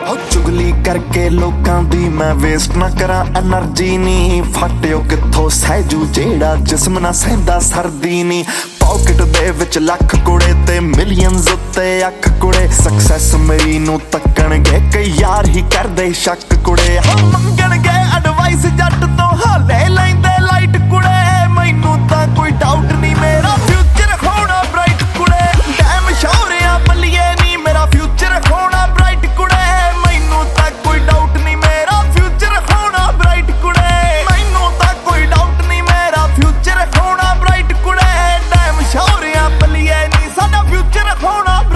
चुगली करके लोकां दी मैं वेस्ट ना करा एनर्जी नी। फटियो कित्थों सहजू जेड़ा जिस्म ना सहंदा सर्दी नी। पॉकेट दे विच लख कुड़े ते मिलियंस उत्ते अख कुड़े। सक्सैस मेरी नू तक्कणगे कई यार ही करदे शक कुड़े। मंगणगे एडवाइस जट तो हाले